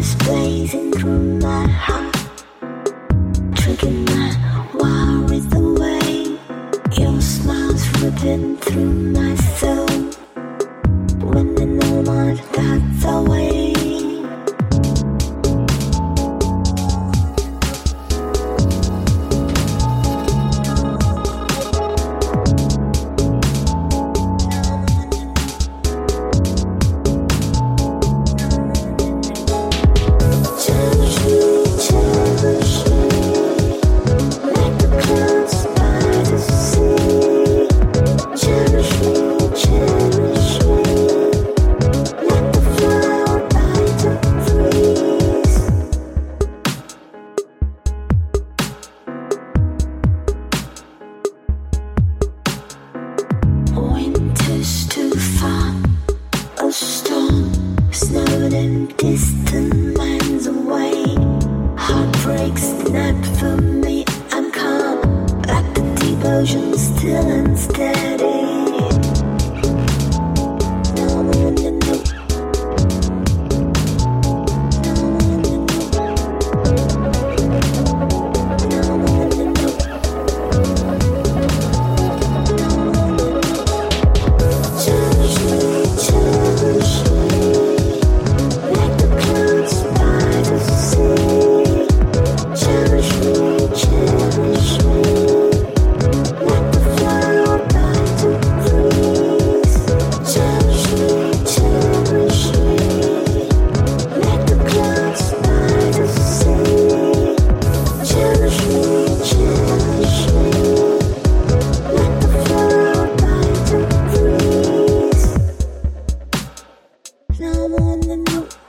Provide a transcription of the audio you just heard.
blazing through my heart, tricking my worries away. Your smile's ripping through my soul, winning all my thoughts away. Winter's too far, a storm, snowed in distant lands away. Heartbreaks snap for me, I'm calm, like the deep ocean, still and steady. Now I'm on the move.